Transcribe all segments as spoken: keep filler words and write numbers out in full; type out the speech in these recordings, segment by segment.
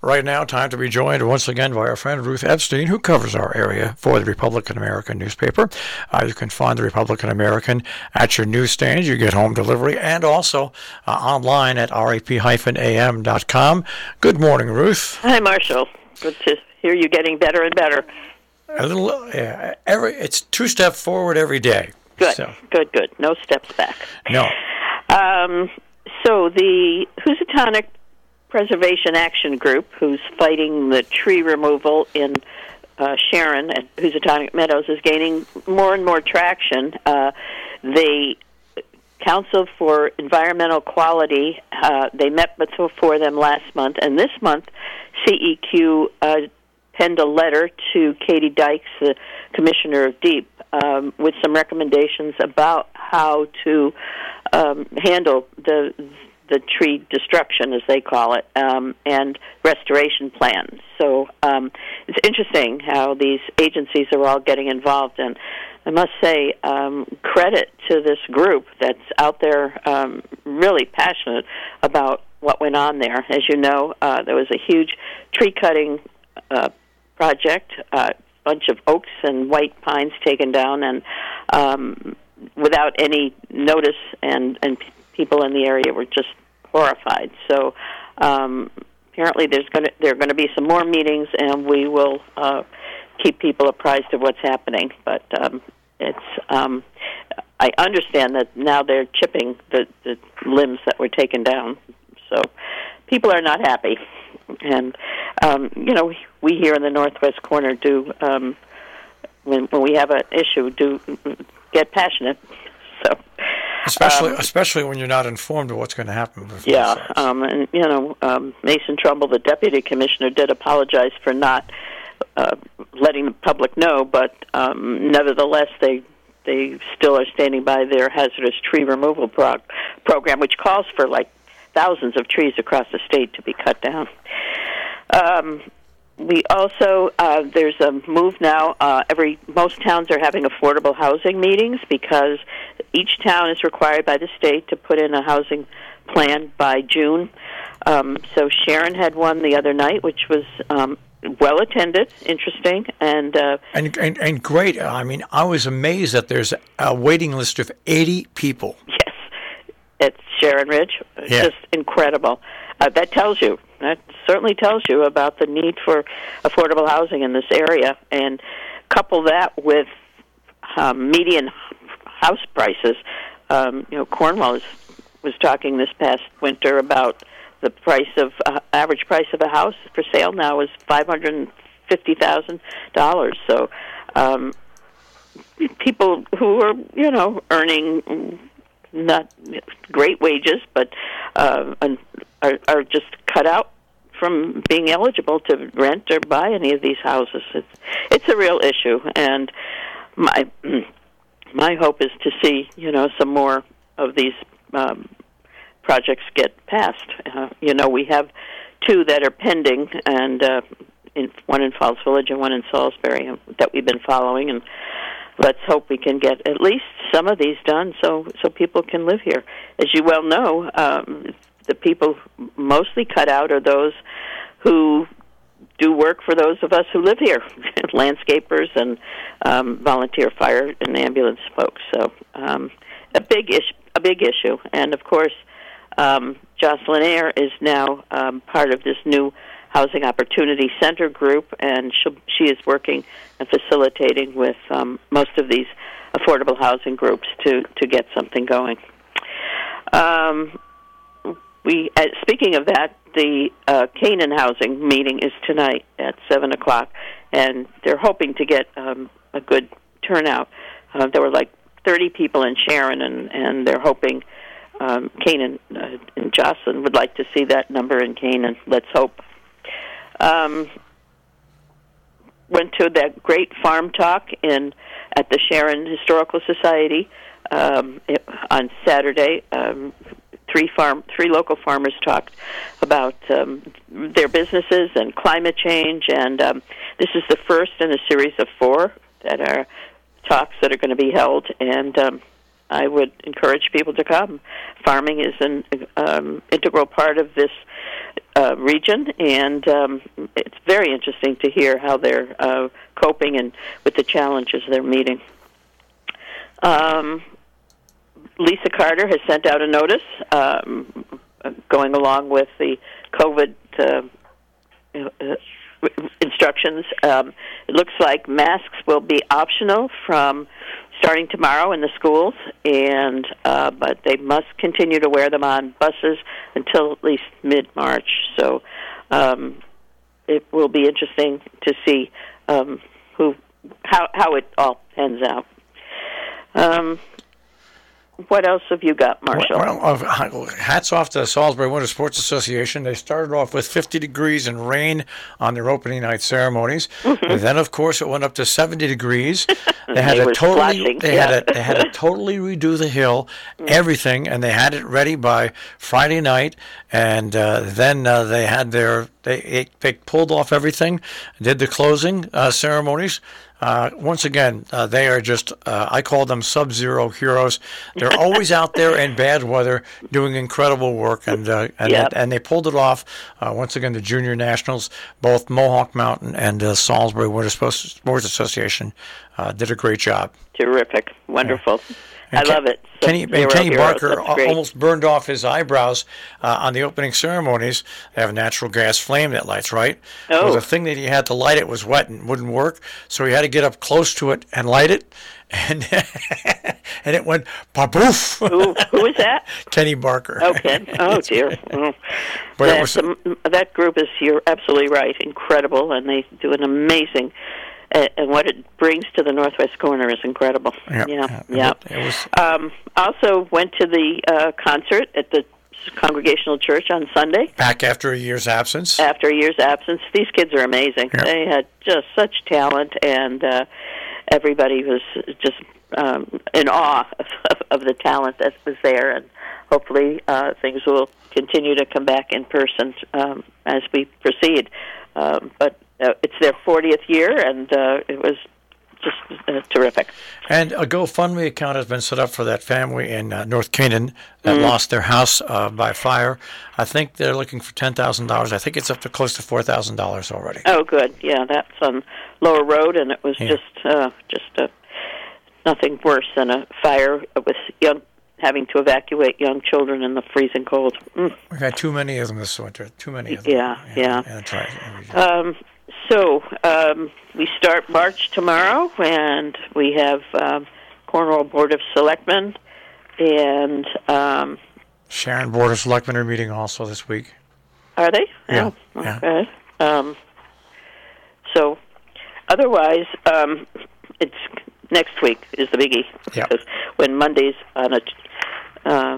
Right now, time to be joined once again by our friend Ruth Epstein, who covers our area for the Republican American newspaper. Uh, you can find the Republican American at your newsstand. You get home delivery, and also uh, online at R A P A M dot com. Good morning, Ruth. Hi, Marshall. Good to hear you getting better and better. A little, uh, every it's two steps forward every day. Good, so. good, good. No steps back. No. Um, so the Housatonic Preservation Action Group, who's fighting the tree removal in uh, Sharon at Housatonic Meadows, is gaining more and more traction. Uh, the Council for Environmental Quality, uh, they met before them last month, and this month C E Q uh, penned a letter to Katie Dykes, the Commissioner of DEEP, um, with some recommendations about how to um, handle the the tree destruction, as they call it, um, and restoration plans. So um, it's interesting how these agencies are all getting involved, and I must say um, credit to this group that's out there um, really passionate about what went on there. As you know, uh, there was a huge tree-cutting uh, project, a uh, bunch of oaks and white pines taken down, and um, without any notice, and, and people in the area were just horrified. So um, apparently there's going to there are going to be some more meetings, and we will uh, keep people apprised of what's happening. But um, it's um, I understand that now they're chipping the, the limbs that were taken down. So people are not happy. And, um, you know, we here in the Northwest Corner do, um, when, when we have an issue, do get passionate. So, Especially um, especially when you're not informed of what's going to happen. Yeah, um, and, you know, um, Mason Trumbull, the Deputy Commissioner, did apologize for not uh, letting the public know, but um, nevertheless, they they still are standing by their hazardous tree removal prog- program, which calls for, like, thousands of trees across the state to be cut down. Um, we also, uh, there's a move now, uh, every most towns are having affordable housing meetings because each town is required by the state to put in a housing plan by June. Um, so Sharon had one the other night, which was um, well attended, interesting, and, uh, and and and great. I mean, I was amazed that there's a waiting list of eighty people. Yes, at Sharon Ridge. It's yeah. just incredible. Uh, that tells you, that certainly tells you about the need for affordable housing in this area, and couple that with um, median house prices. Um, you know, Cornwall is, was talking this past winter about the price of uh, average price of a house for sale now is five hundred and fifty thousand dollars. So, um, people who are you know earning not great wages, but uh, are, are just cut out from being eligible to rent or buy any of these houses. It's it's a real issue, and my my hope is to see you know some more of these um, projects get passed. Uh, you know, we have two that are pending, and uh, in, one in Falls Village and one in Salisbury that we've been following, and let's hope we can get at least some of these done so so people can live here. As you well know, um, the people mostly cut out are those who do work for those of us who live here, landscapers and um, volunteer fire and ambulance folks. So um, a big issue, a big issue, and of course, um, Jocelyn Ayer is now um, part of this new Housing Opportunity Center group, and she she is working and facilitating with um, most of these affordable housing groups to, to get something going. Um, we uh, speaking of that, the uh, Canaan Housing meeting is tonight at seven o'clock, and they're hoping to get um, a good turnout. Uh, there were like thirty people in Sharon, and, and they're hoping um, Canaan uh, and Jocelyn would like to see that number in Canaan. Let's hope. Um, went to that great farm talk in at the Sharon Historical Society um, it, on Saturday. Um, three farm, three local farmers talked about um, their businesses and climate change, and um, this is the first in a series of four that are talks that are going to be held. And um, I would encourage people to come. Farming is an um, integral part of this uh, region, and um, it's very interesting to hear how they're uh, coping and with the challenges they're meeting. Um, Lisa Carter has sent out a notice um, going along with the COVID uh, uh, instructions. Um, it looks like masks will be optional from starting tomorrow in the schools, and uh, but they must continue to wear them on buses until at least mid-March. So um, it will be interesting to see um, who how how it all pans out. Um, What else have you got, Marshall? Well, uh, hats off to the Salisbury Winter Sports Association. They started off with fifty degrees and rain on their opening night ceremonies. Mm-hmm. And then, of course, it went up to seventy degrees. They had they to totally flashing. they yeah. had to, they had to totally redo the hill, everything, and they had it ready by Friday night. And uh, then uh, they had their they they pulled off everything, did the closing uh, ceremonies. Uh, once again, uh, they are just, uh, I call them sub-zero heroes. They're always out there in bad weather doing incredible work, and uh, and, yep. and they pulled it off. Uh, once again, the Junior Nationals, both Mohawk Mountain and uh, Salisbury Winter Sports Association uh, did a great job. Terrific. Wonderful. Yeah. I Ken, love it. Kenny, and Kenny Barker almost burned off his eyebrows uh, on the opening ceremonies. They have a natural gas flame that lights, right? Oh. Well, the thing that he had to light it was wet and wouldn't work, so he had to get up close to it and light it, and and it went pa-poof. Who, who is that? Kenny Barker. Okay. Oh, dear. Oh. But that, it was, um, that group is, you're absolutely right, incredible, and they do an amazing... and what it brings to the northwest corner is incredible. Yeah, yeah. yeah. yeah. It, it was. Um, also went to the uh, concert at the Congregational Church on Sunday. Back after a year's absence. After a year's absence. These kids are amazing. Yeah. They had just such talent, and uh, everybody was just um, in awe of, of the talent that was there, and hopefully uh, things will continue to come back in person um, as we proceed. Um, but Uh, it's their fortieth year, and uh, it was just uh, terrific. And a GoFundMe account has been set up for that family in uh, North Canaan that mm-hmm. lost their house uh, by fire. I think they're looking for ten thousand dollars. I think it's up to close to four thousand dollars already. Oh, good. Yeah, that's on Lower Road, and it was yeah. just uh, just uh, nothing worse than a fire with young having to evacuate young children in the freezing cold. Mm. We've had too many of them this winter. Too many of them. Yeah, yeah. yeah. That's right. Um, so um, we start March tomorrow, and we have um, Cornwall Board of Selectmen, and um, Sharon Board of Selectmen are meeting also this week. Are they? Yeah. Oh, yeah. okay. Um, so otherwise, um, it's next week is the biggie. Yeah. Because when Monday's on a... Uh,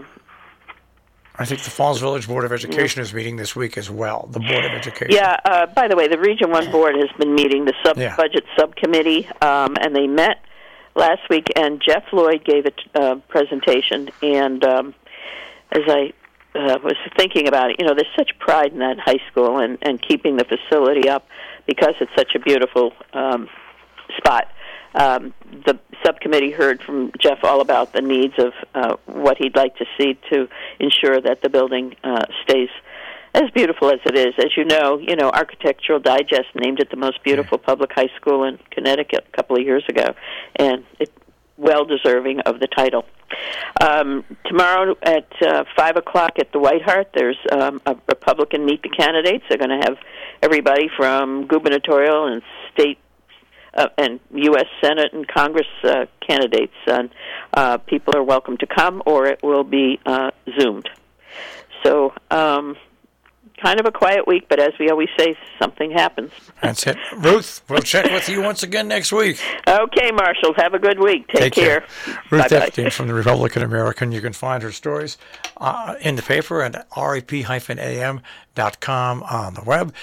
I think the Falls Village Board of Education is meeting this week as well, the Board of Education. Yeah, uh, by the way, the Region one Board has been meeting, the sub yeah. budget subcommittee, um, and they met last week, and Jeff Lloyd gave a uh, presentation, and um, as I uh, was thinking about it, you know, there's such pride in that high school and, and keeping the facility up because it's such a beautiful um, spot. Um, the subcommittee heard from Jeff all about the needs of uh, what he'd like to see to ensure that the building uh, stays as beautiful as it is. As you know, you know, Architectural Digest named it the most beautiful public high school in Connecticut a couple of years ago, and it's well deserving of the title. Um, tomorrow at uh, five o'clock at the White Hart, there's um, a Republican Meet the Candidates. They're going to have everybody from gubernatorial and state Uh, and U S Senate and Congress uh, candidates, and uh, people are welcome to come, or it will be uh, Zoomed. So, um, kind of a quiet week, but as we always say, something happens. That's it. Ruth, we'll check with you once again next week. Okay, Marshall, have a good week. Take, Take care. care. Ruth Bye-bye. Epstein from the Republican American. You can find her stories uh, in the paper at R A P A M dot com on the web.